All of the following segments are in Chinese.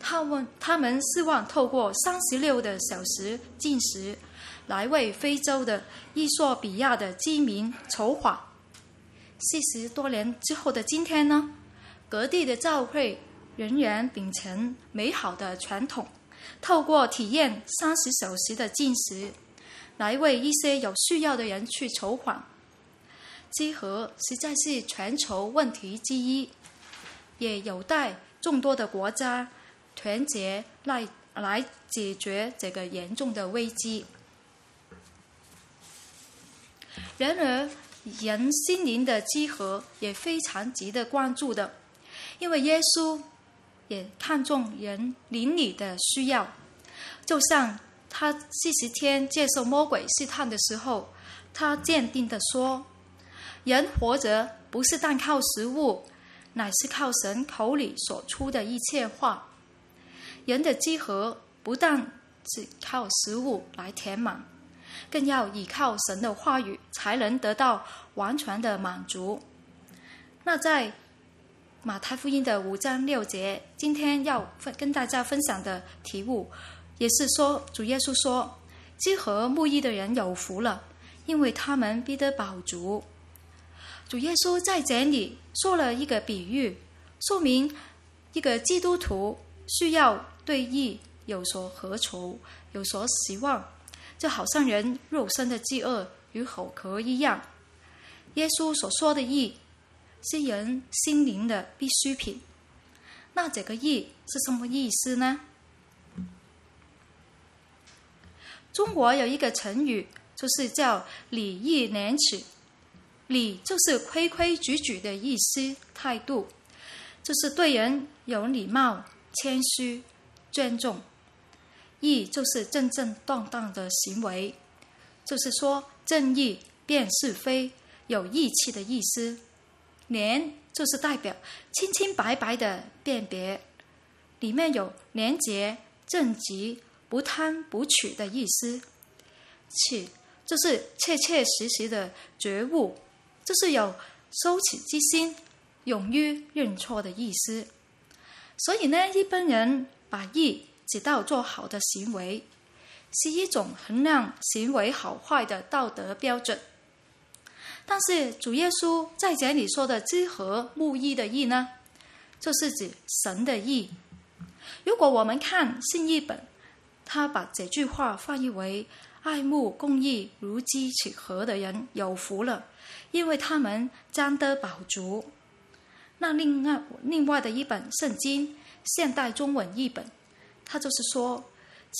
他们希望透过36个小时禁食，来为非洲的伊索比亚的饥民筹划。40多年之后的今天呢，各地的教会仍然秉承美好的传统，透过体验30小时的禁食，来为一些有需要的人去筹款。饥饿实在是全球问题之一，也有待众多的国家团结来解决这个严重的危机。然而，人心灵的饥饿也非常值得关注的，因为耶稣也看重人灵里的需要。就像他40天接受魔鬼试探的时候，他坚定地说，人活着不是单靠食物，乃是靠神口里所出的一切话。人的饥饿不但只靠食物来填满，更要依靠神的话语才能得到完全的满足。那在马太福音的5章6节，今天要跟大家分享的题目，也是说主耶稣说，饥饿慕义的人有福了，因为他们必得饱足。主耶稣在这里说了一个比喻，说明一个基督徒需要对义有所渴求，有所希望，就好像人肉身的饥饿与口渴一样。耶稣所说的义是人心灵的必需品。那这个义是什么意思呢？中国有一个成语，就是叫礼义廉耻。礼就是规规矩矩的意思态度，就是对人有礼貌、谦虚、尊重。义就是正正当当的行为，就是说正义、辨是非、有义气的意思。廉就是代表清清白白的辨别，里面有廉洁、正直、不贪不取的意思。耻就是切切实实的觉悟，就是有羞耻之心，勇于认错的意思。所以呢，一般人把义只当做好的行为，是一种衡量行为好坏的道德标准。但是主耶稣在这里说的饥饿慕义的义呢，就是指神的义。如果我们看新译本，他把这句话翻译为爱慕公义如饥且渴的人有福了，因为他们将得饱足。那另外的一本圣经现代中文译本，它就是说，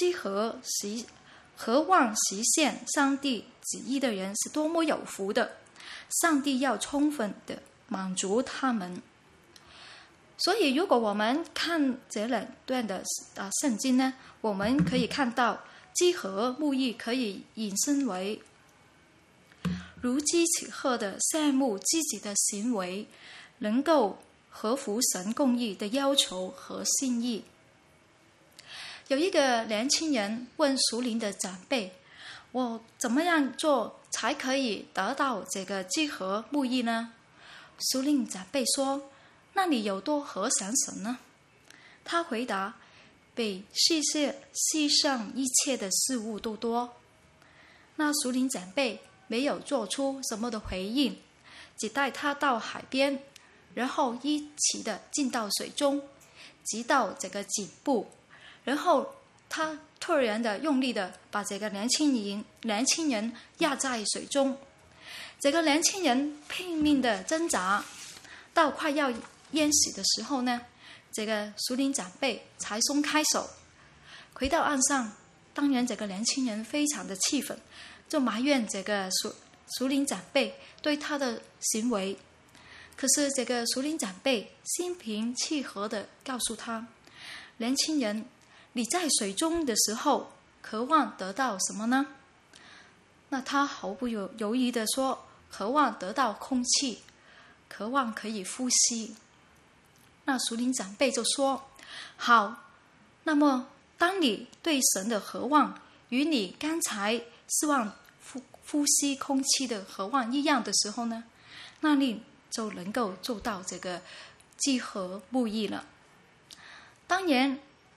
渴望实现上帝旨意的人是多么有福的，上帝要充分的满足他们。所以如果我们看这两段的圣经呢，我们可以看到饥渴慕义可以引申为如饥且渴的羡慕自己的行为能够合乎神公义的要求和心意。有一个年轻人问属灵的长辈，我怎么样做才可以得到这个饥渴慕义呢？属灵长辈说，那你有多渴想神呢？他回答，比世上一切的事物都多。那属灵长辈没有做出什么的回应，只带他到海边，然后一起的进到水中，直到这个颈部，然后他突然的用力的把这个年轻人压在水中。这个年轻人拼命的挣扎，到快要淹死的时候呢，这个属灵长辈才松开手。回到岸上，当然这个年轻人非常的气愤，就埋怨这个属灵长辈对他的行为。可是这个属灵长辈心平气和的告诉他，年轻人，你在水中的时候渴望得到什么呢？那他毫不犹豫的说，渴望得到空气，渴望可以呼吸。那属灵长辈就说，好，那么当你对神的渴望与你刚才希望呼吸空气的渴望一样的时候呢，那你就能够做到这个饥渴慕义了。当然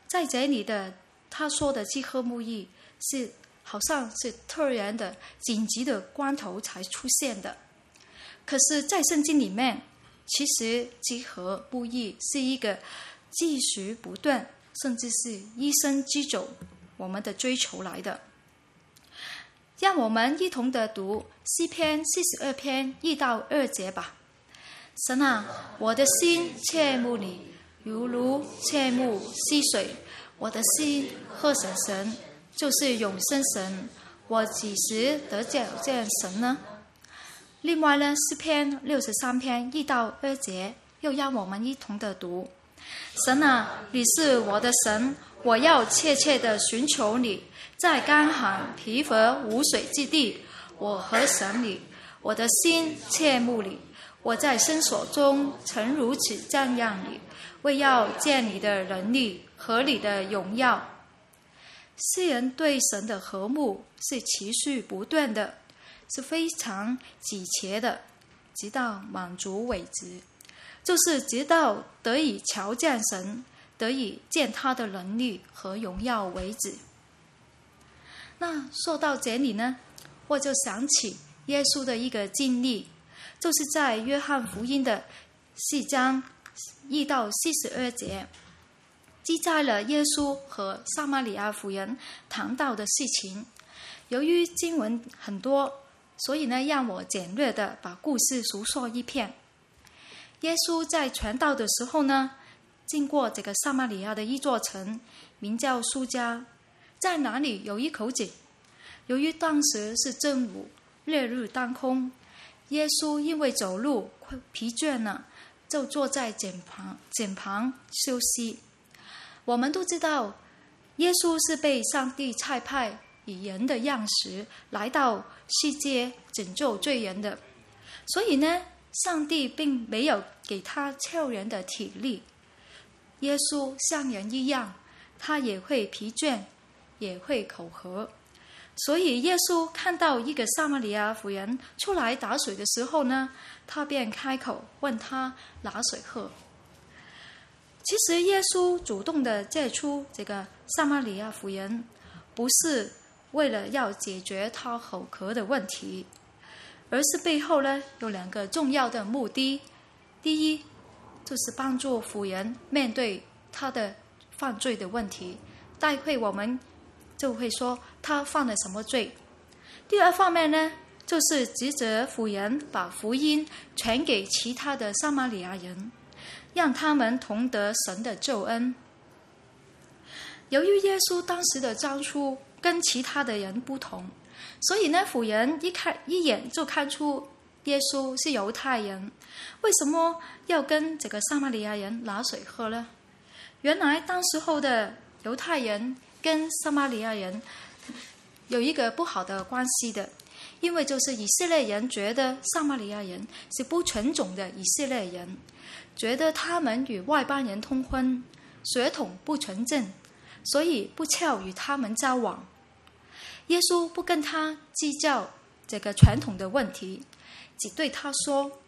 在这里的他说的即刻慕义是好像是突然的紧急的关头才出现的，可是在圣经里面，其实即刻慕义是一个继续不断，甚至是一生之久我们的追求来的。让我们一同的读诗篇42篇1到2节吧。神啊，我的心切慕你，如切慕溪水。我的心喝神神，就是永生神。我几时得见神呢？另外呢，诗篇63篇1到2节又让我们一同的读。神啊，你是我的神，我要切切的寻求你，在干旱疲乏无水之地，我何想你，我的心切慕你。我在深所中曾如此赞扬你，为要见你的能力和你的荣耀。诗人对神的和睦是持续不断的，是非常急切的，直到满足为止，就是直到得以瞧见神，得以见他的能力和荣耀为止。那说到这里呢，我就想起耶稣的一个经历，就是在约翰福音的4章1到42节，记载了耶稣和撒玛利亚妇人谈到的事情。由于经文很多，所以呢，让我简略的把故事述说一遍。耶稣在传道的时候呢，经过这个撒玛利亚的一座城，名叫苏加，在哪里有一口井。由于当时是正午，烈日当空，耶稣因为走路疲倦了，就坐在井旁休息。我们都知道，耶稣是被上帝差派以人的样式来到世界拯救罪人的，所以呢，上帝并没有给他超人的体力。耶稣像人一样，他也会疲倦，也会口渴。所以耶稣看到一个撒玛利亚妇人出来打水的时候呢，他便开口问他拿水喝。其实耶稣主动的接触这个撒玛利亚妇人，不是为了要解决他口渴的问题，而是背后呢有2个重要的目的。第一，就是帮助妇人面对他的犯罪的问题，待会我们就会说他犯了什么罪。第二方面呢，就是指责妇人把福音传给其他的撒玛利亚人，让他们同得神的救恩。由于耶稣当时的招出跟其他的人不同，所以呢，妇人一眼就看出耶稣是犹太人。为什么要跟这个撒玛利亚人拿水喝呢？原来当时候的犹太人跟撒玛利亚人有一个不好的关系的，因为就是以色列人觉得撒玛利亚人是不纯种的以色列人，觉得他们与外邦人通婚，血统不纯正，所以不巧与他们交往。耶稣不跟他计较这个传统的问题，只对他说：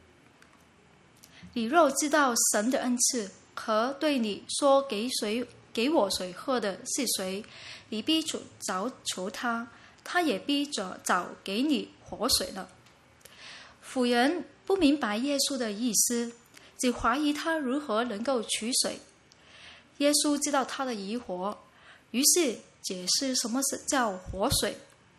你若知道神的恩赐和对你说给我水喝的是谁，你必早求他，他也必早给你活水了。妇人不明白耶稣的意思，只怀疑他如何能够取水。耶稣知道他的疑惑，于是解释什么是叫活水。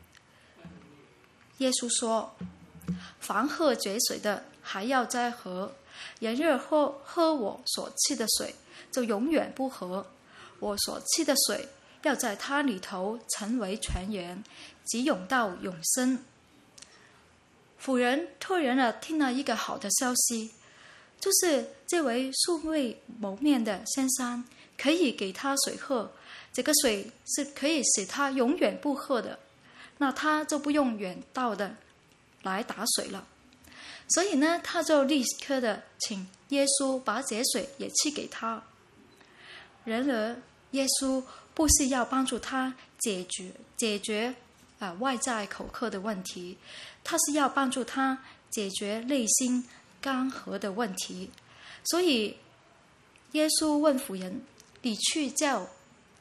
耶稣说：凡喝这水的，还要再喝；人若喝我所赐的水，就永远不喝。我所赐的水要在它里头成为泉源，直涌到永生。妇人突然的听了一个好的消息，就是这位素未谋面的先生可以给他水喝，这个水是可以使他永远不喝的，那他就不用远道的来打水了。所以呢，他就立刻的请耶稣把这水也赐给他。然而耶稣不是要帮助他解决外在口渴的问题，他是要帮助他解决内心干涸的问题。所以耶稣问妇人：你去叫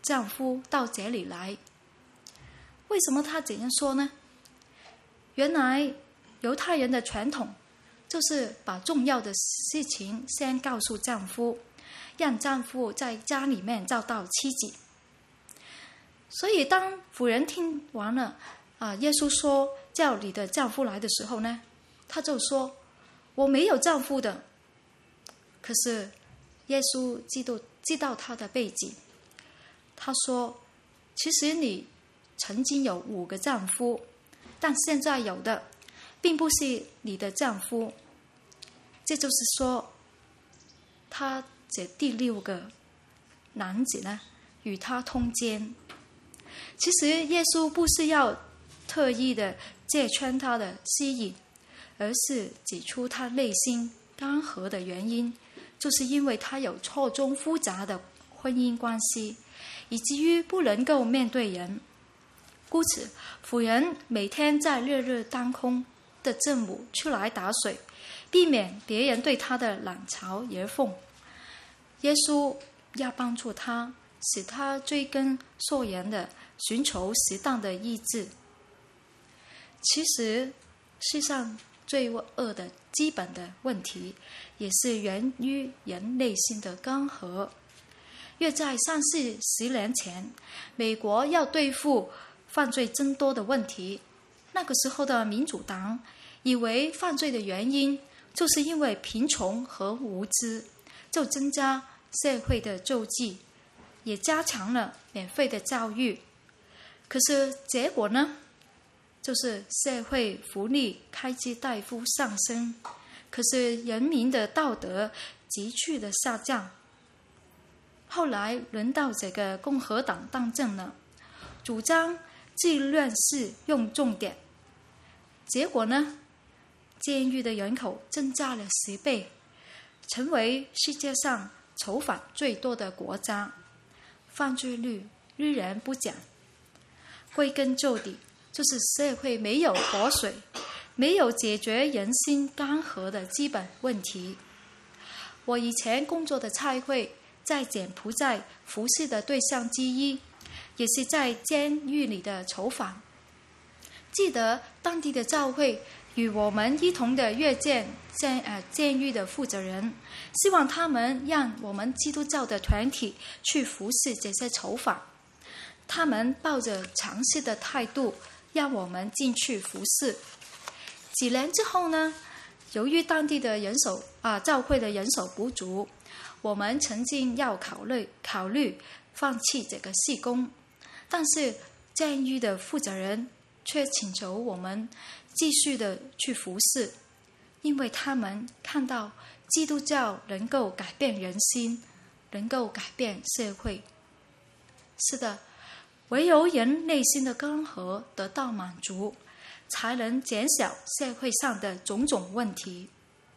丈夫到这里来。为什么她这样说呢？原来犹太人的传统就是把重要的事情先告诉丈夫，让丈夫在家里面找到妻子。所以当妇人听完了耶稣说叫你的丈夫来的时候呢，她就说我没有丈夫的。可是耶稣知道她的背景，他说其实你曾经有5个丈夫，但现在有的并不是你的丈夫。这就是说他这第6个男子呢与他通奸。其实耶稣不是要特意的揭穿他的吸引，而是指出他内心干涸的原因，就是因为他有错综复杂的婚姻关系，以至于不能够面对人。故此妇人每天在热热当空的正午出来打水，避免别人对他的冷嘲热讽。耶稣要帮助他，使他追根溯源的寻求适当的医治。其实世上罪恶的基本的问题也是源于人内心的干涸。约在30-40年前，美国要对付犯罪增多的问题，那个时候的民主党以为犯罪的原因就是因为贫穷和无知，就增加社会的救济，也加强了免费的教育。可是结果呢，就是社会福利开支大幅上升，可是人民的道德急剧的下降。后来轮到这个共和党当政了，主张治乱世用重点，结果呢，监狱的人口增加了10倍，成为世界上囚犯最多的国家，犯罪率日人不减。归根究底，就是社会没有活水，没有解决人心干涸的基本问题。我以前工作的差会在柬埔寨服侍的对象之一，也是在监狱里的囚犯。记得当地的教会与我们一同的约见监狱的负责人，希望他们让我们基督教的团体去服侍这些囚犯。他们抱着尝试的态度让我们进去服侍。几年之后呢，由于当地的教会的人手不足，我们曾经要考虑放弃这个事工，但是监狱的负责人却请求我们继续的去服侍，因为他们看到基督教能够改变人心，能够改变社会。是的，唯有人内心的干涸得到满足，才能减少社会上的种种问题。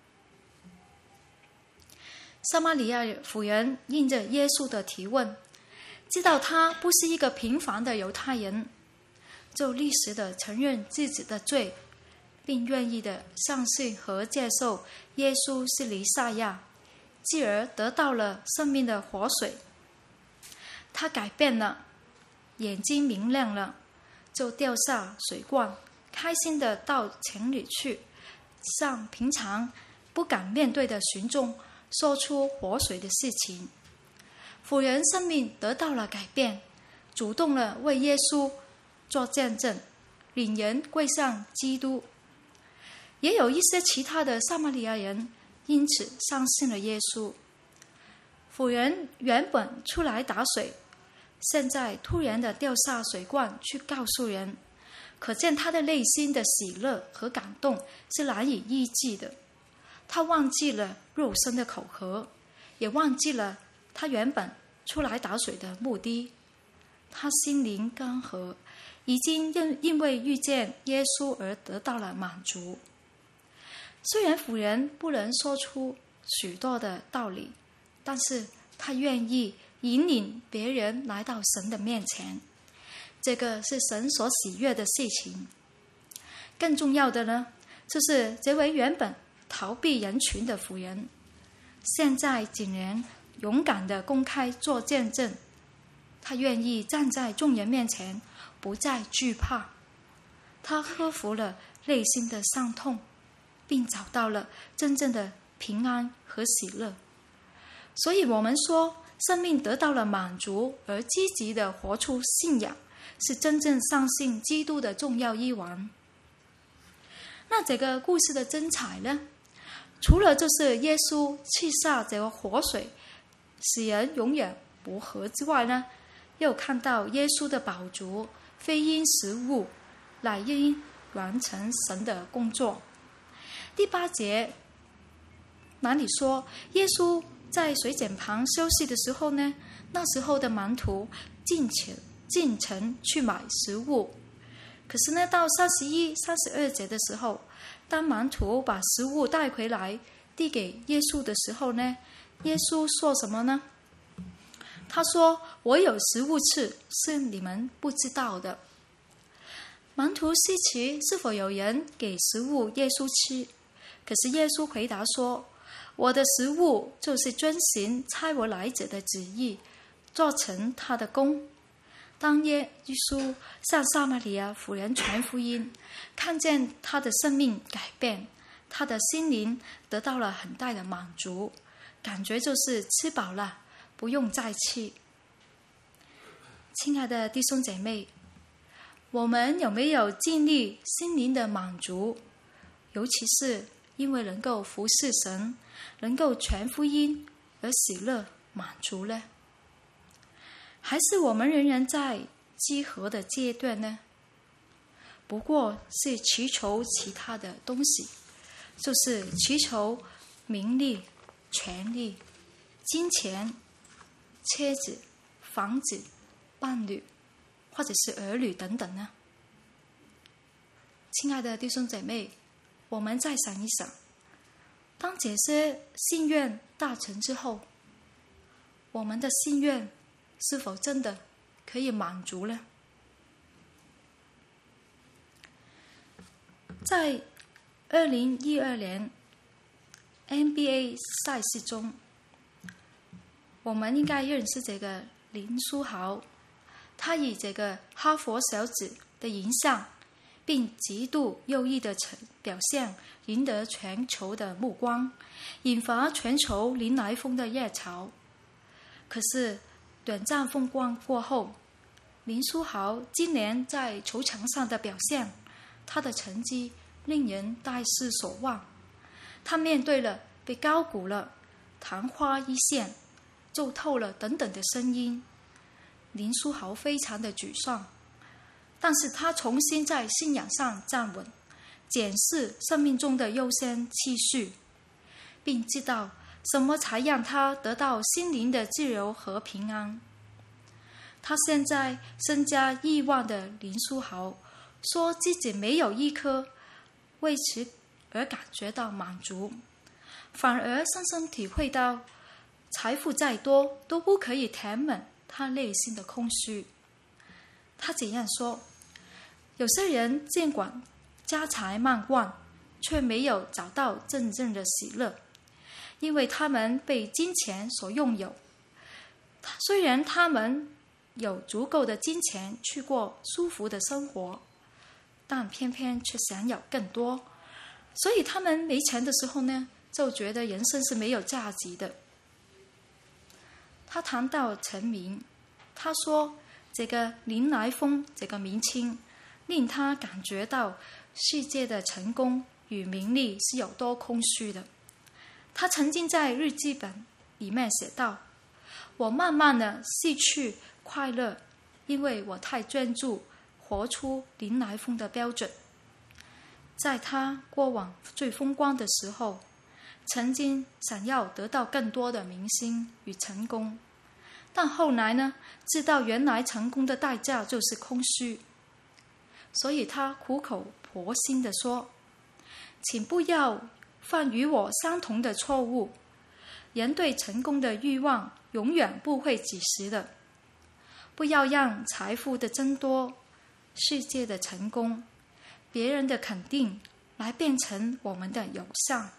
撒玛利亚妇人应着耶稣的提问，知道他不是一个平凡的犹太人，就立时的承认自己的罪，并愿意的相信和接受耶稣是弥赛亚，继而得到了生命的活水。他改变了，眼睛明亮了，就掉下水罐，开心的到城里去，向平常不敢面对的群众说出活水的事情。妇人生命得到了改变，主动了为耶稣做见证，领人归向基督。也有一些其他的撒玛利亚人因此相信了耶稣。妇人原本出来打水，现在突然的掉下水罐去告诉人，可见他的内心的喜乐和感动是难以抑制的。他忘记了肉身的口渴，也忘记了他原本出来打水的目的。他心灵干涸，已经因为遇见耶稣而得到了满足。虽然妇人不能说出许多的道理，但是他愿意引领别人来到神的面前，这个是神所喜悦的事情。更重要的呢，就是这位原本逃避人群的妇人，现在竟然勇敢地公开做见证。 他愿意站在众人面前，不再惧怕。他克服了内心的伤痛，并找到了真正的平安和喜乐。所以我们说，生命得到了满足而积极地活出信仰，是真正相信基督的重要一环。那这个故事的精彩呢，除了就是耶稣赐下这个活水使人永远不渴之外呢，又看到耶稣的饱足非因食物，乃因完成神的工作。第8节那里说，耶稣在水井旁休息的时候呢，那时候的门徒进城去买食物。可是呢，到31、32节的时候，当门徒把食物带回来递给耶稣的时候呢，耶稣说什么呢？他说，我有食物吃，是你们不知道的。门徒稀奇是否有人给食物耶稣吃，可是耶稣回答说，我的食物就是遵行差我来者的旨意，做成他的工。当耶稣向撒玛利亚妇人传福音，看见他的生命改变，他的心灵得到了很大的满足，感觉就是吃饱了，不用再吃。亲爱的弟兄姐妹，我们有没有经历心灵的满足？尤其是因为能够服侍神，能够传福音而喜乐满足呢？还是我们仍然在饥渴的阶段呢？不过是祈求其他的东西，就是祈求名利、权力、金钱、车子、房子、伴侣，或者是儿女等等呢？亲爱的弟兄姐妹，我们再想一想，当这些心愿达成之后，我们的心愿是否真的可以满足呢？在2012年 NBA 赛事中，我们应该认识这个林书豪，他以这个哈佛小子的形象并极度优异的表现赢得全球的目光，引发全球林来疯的热潮。可是短暂风光过后，林书豪今年在球场上的表现，他的成绩令人大失所望。他面对了被高估了、昙花一现、皱透了等等的声音，林书豪非常的沮丧。但是他重新在信仰上站稳，检视生命中的优先次序，并知道什么才让他得到心灵的自由和平安。他现在身家亿万的林书豪说自己没有一颗为此而感觉到满足，反而深深体会到财富再多都不可以填满他内心的空虚。他这样说，有些人尽管家财万贯，却没有找到真正的喜乐，因为他们被金钱所拥有。虽然他们有足够的金钱去过舒服的生活，但偏偏却想要更多，所以他们没钱的时候呢，就觉得人生是没有价值的。他谈到成名，他说这个林来疯这个名称令他感觉到世界的成功与名利是有多空虚的。他曾经在日记本里面写道，我慢慢的失去快乐，因为我太专注活出林来疯的标准。在他过往最风光的时候，曾经想要得到更多的明星与成功，但后来呢，知道原来成功的代价就是空虚，所以他苦口婆心地说，请不要犯与我相同的错误，人对成功的欲望永远不会止息的，不要让财富的增多、世界的成功、别人的肯定来变成我们的偶像，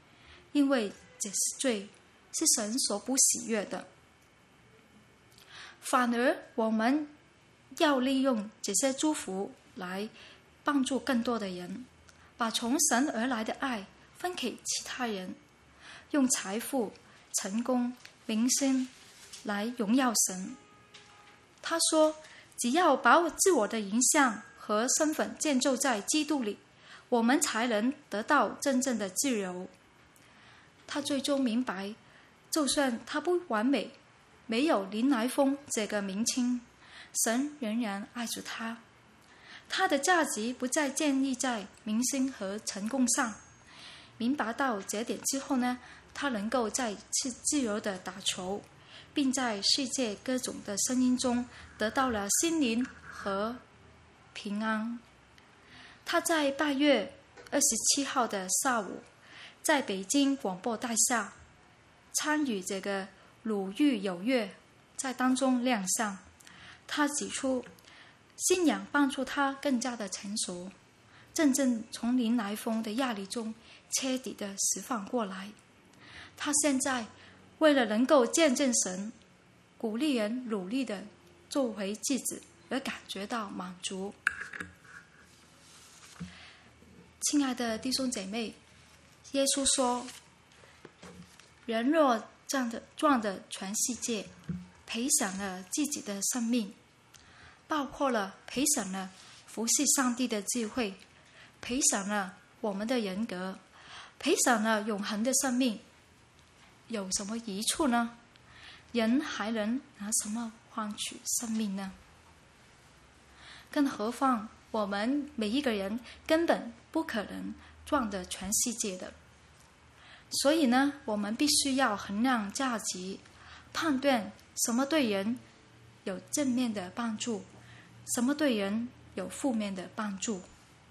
因为这是罪，是神所不喜悦的。 反而我们要利用这些祝福来帮助更多的人，把从神而来的爱分给其他人，用财富、成功、名声来荣耀神。他说，只要把自我的形象和身份建构在基督里，我们才能得到真正的自由。他最终明白，就算他不完美，没有林来疯这个名称，神仍然爱着他。他的价值不再建立在名声和成功上。明白到这点之后呢，他能够再次自由地打球，并在世界各种的声音中得到了心灵和平安。他在8月27号的下午，在北京广播大厦参与这个鲁豫有约，在当中亮相。他指出，信仰帮助他更加的成熟，真正从林来疯的压力中彻底的释放过来。他现在为了能够见证神，鼓励人努力的做回自己，而感觉到满足。亲爱的弟兄姐妹，耶稣说，人若赚的全世界，赔上了自己的生命，包括了赔上了服侍上帝的智慧，赔上了我们的人格，赔上了永恒的生命，有什么益处呢？人还能拿什么换取生命呢？更何况我们每一个人根本不可能赚得全世界的。所以呢，我们必须要衡量价值，判断什么对人有正面的帮助，什么对人有负面的帮助。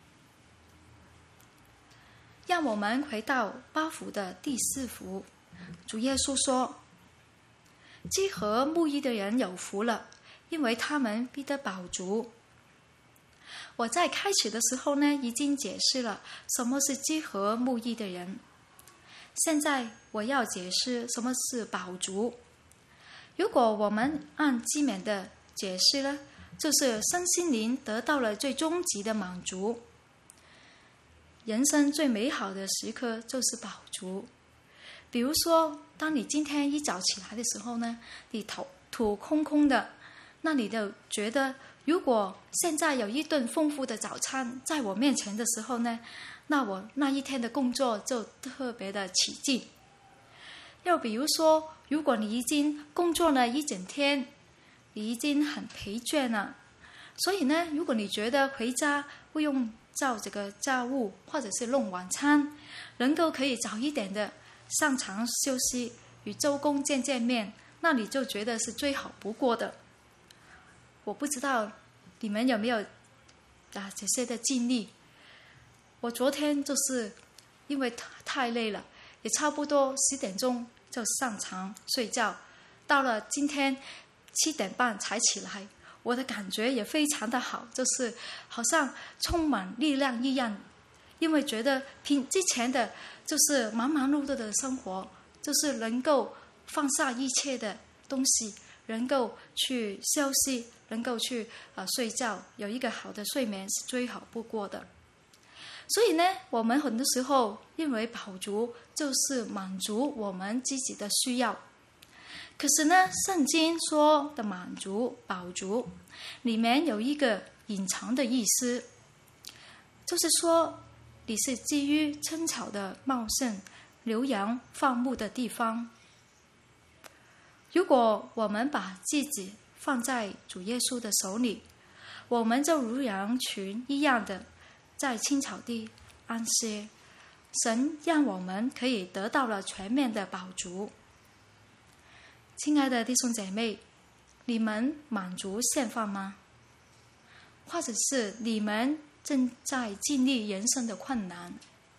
让我们回到8福的第4福，主耶稣说，积禾牧义的人有福了，因为他们必得饱足。我在开始的时候呢，已经解释了什么是积禾牧义的人。现在我要解释什么是饱足。如果我们按字面的解释呢，就是身心灵得到了最终极的满足。人生最美好的时刻就是饱足。比如说，当你今天一早起来的时候呢，你肚空空的，那你就觉得，如果现在有一顿丰富的早餐在我面前的时候呢，那我那一天的工作就特别的起劲。又比如说，如果你已经工作了一整天，你已经很疲倦了，所以呢，如果你觉得回家不用照这个家务或者是弄晚餐，能够可以早一点的上床休息，与周公见面，那你就觉得是最好不过的。我不知道你们有没有这些的经历。我昨天就是因为太累了，也差不多10点钟就上床睡觉，到了今天7点半才起来，我的感觉也非常的好，就是好像充满力量一样。因为觉得之前的就是忙忙碌碌的生活，就是能够放下一切的东西，能够去休息，能够去睡觉，有一个好的睡眠是最好不过的。所以呢，我们很多时候认为饱足就是满足我们自己的需要。可是呢，圣经说的满足、饱足里面有一个隐藏的意思，就是说你是基于青草的茂盛、牛羊放牧的地方。如果我们把自己放在主耶稣的手里，我们就如羊群一样的在青草地安歇。神让我们可以得到了全面的饱足。亲爱的弟兄姐妹，你们满足现况吗？或者是你们正在经历人生的困难？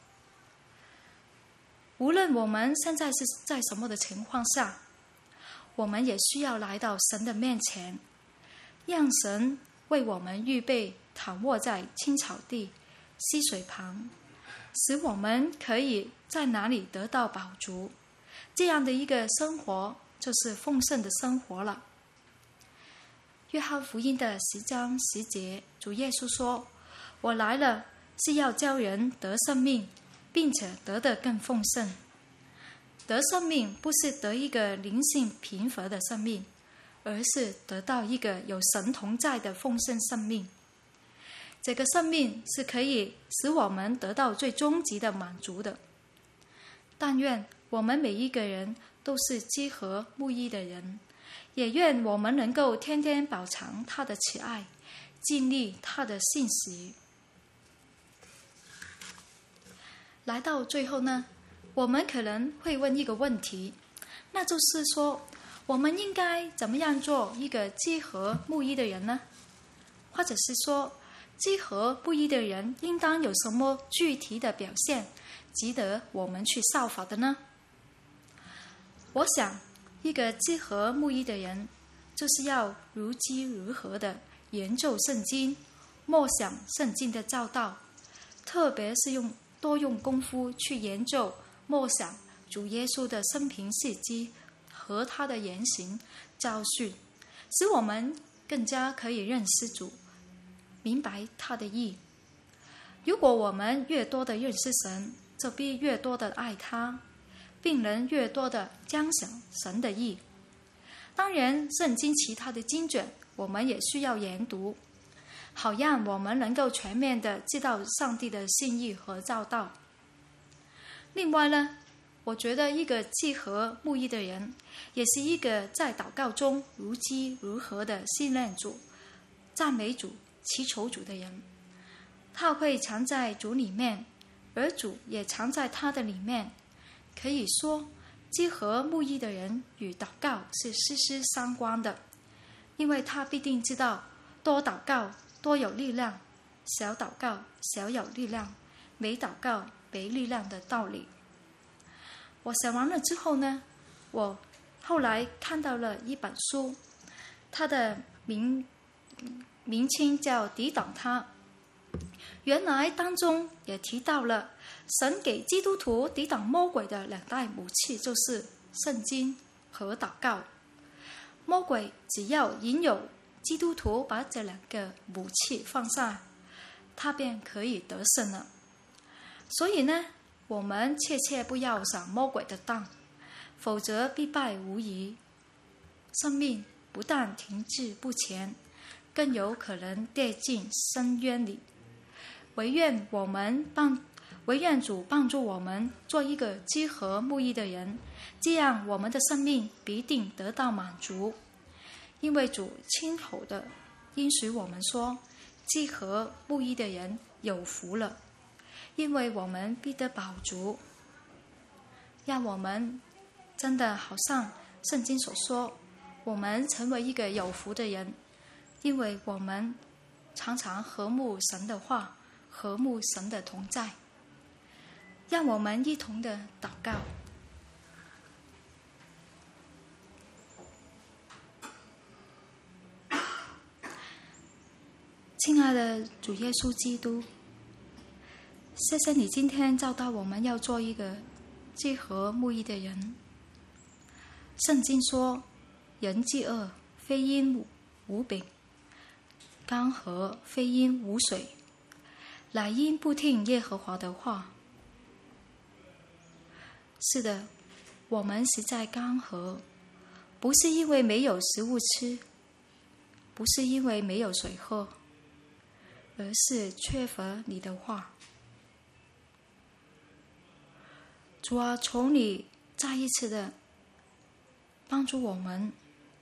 无论我们现在是在什么的情况下，我们也需要来到神的面前，让神为我们预备躺卧在青草地、溪水旁，使我们可以在哪里得到饱足。这样的一个生活就是丰盛的生活了。 约翰福音的10章10节，主耶稣说：“我来了，是要叫人得生命，并且得得更丰盛。”得生命不是得一个灵性贫乏的生命，而是得到一个有神同在的丰盛生命。这个生命是可以使我们得到最终极的满足的。但愿我们每一个人都是积禾牧义的人，也愿我们能够天天饱尝他的慈爱，经历他的信实。来到最后呢，我们可能会问一个问题，那就是说，我们应该怎么样做一个积禾牧义的人呢？或者是说，积禾牧义的人应当有什么具体的表现，值得我们去效法的呢？我想，一个积禾牧义的人，就是要如饥如渴的研究圣经，默想圣经的教导，特别是多用功夫去研究默想主耶稣的生平事迹和他的言行教训，使我们更加可以认识主，明白他的意。如果我们越多的认识神，就必越多的爱他，并能越多的彰显神的意。当然，圣经其他的经卷我们也需要研读，好让我们能够全面的知道上帝的心意和教导。另外呢，我觉得一个积禾牧义的人，也是一个在祷告中如饥如渴的信任主、赞美主、祈求主的人。他会藏在主里面，而主也藏在他的里面。可以说，积禾牧义的人与祷告是息息相关的，因为他必定知道多祷告多有力量，少祷告少有力量，没祷告没力量的道理。我想完了之后呢，我后来看到了一本书，它的名称叫《抵挡他》。原来当中也提到了神给基督徒抵挡魔鬼的2大武器，就是圣经和祷告。魔鬼只要引诱基督徒把这2个武器放下，他便可以得胜了。所以呢，我们切切不要上魔鬼的当，否则必败无疑。生命不但停滞不前，更有可能跌进深渊里。唯愿主帮助我们做一个积禾牧义的人，这样我们的生命必定得到满足。因为主亲口的应许我们说，积禾牧义的人有福了，因为我们必得饱足。让我们真的好像圣经所说，我们成为一个有福的人，因为我们常常和睦神的话，和睦神的同在。让我们一同的祷告。亲爱的主耶稣基督，谢谢你今天教导我们要做一个积禾牧义的人。圣经说，人饥饿非因无饼，干涸非因无水，乃因不听耶和华的话。是的，我们实在干涸，不是因为没有食物吃，不是因为没有水喝，而是缺乏你的话。主啊，求你再一次的帮助我们，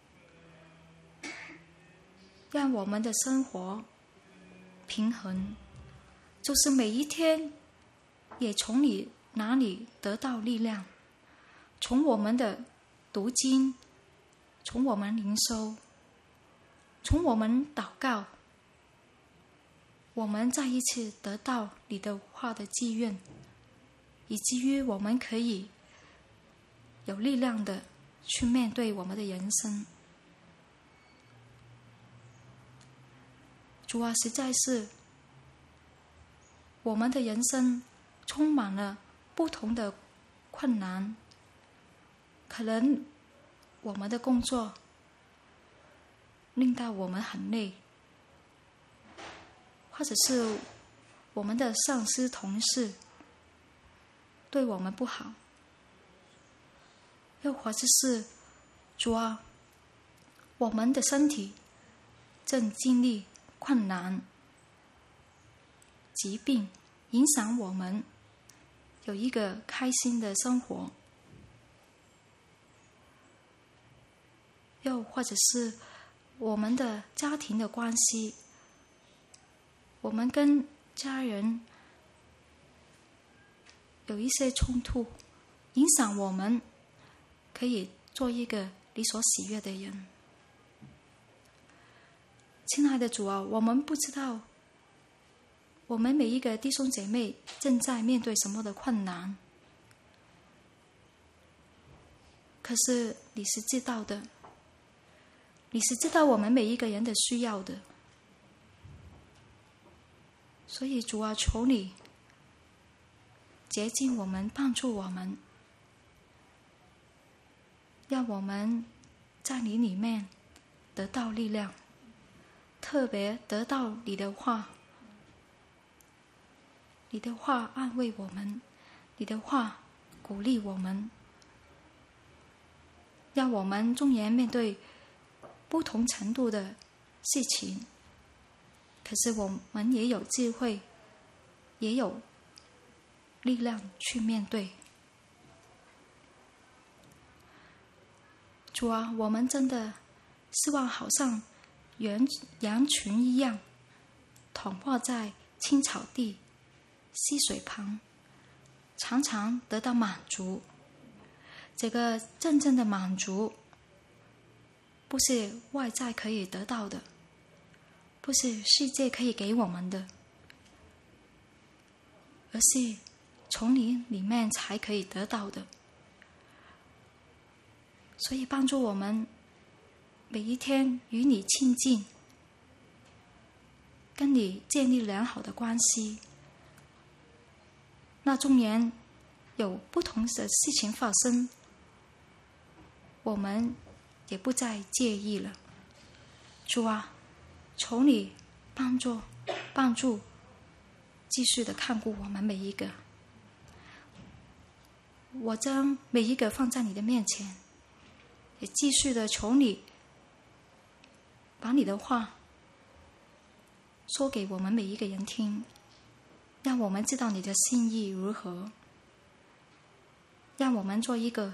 让我们的生活平衡，就是每一天也从你哪里得到力量，从我们的读经，从我们灵修，从我们祷告，我们再一次得到你的话的祈愿，以至于我们可以有力量的去面对我们的人生。主啊，实在是我们的人生充满了不同的困难，可能我们的工作令到我们很累，或者是我们的上司同事对我们不好，又或者是主啊，我们的身体正经历困难、疾病，影响我们有一个开心的生活，又或者是我们的家庭的关系，我们跟家人有一些冲突，影响我们可以做一个你所喜悦的人。亲爱的主啊，我们不知道我们每一个弟兄姐妹正在面对什么的困难，可是你是知道的，你是知道我们每一个人的需要的。所以主啊，求你洁净我们，帮助我们，让我们在你里面得到力量，特别得到你的话，你的话安慰我们，你的话鼓励我们，让我们纵然面对不同程度的事情，可是我们也有智慧，也有力量去面对。主啊，我们真的希望好像羊群一样，躺卧在青草地、溪水旁，常常得到满足。这个真正的满足，不是外在可以得到的，不是世界可以给我们的，而是从你里面才可以得到的。所以帮助我们每一天与你亲近，跟你建立良好的关系。那纵然有不同的事情发生，我们也不再介意了。主啊，求你帮助继续的看顾我们每一个。我将每一个放在你的面前，也继续的求你把你的话说给我们每一个人听，让我们知道你的心意如何，让我们做一个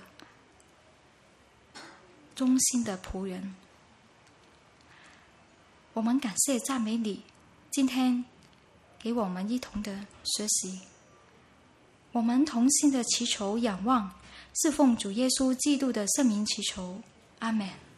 忠心的仆人。我们感谢赞美你，今天给我们一同的学习，我们同心的祈求仰望，是奉主耶稣基督的圣名祈求，阿们。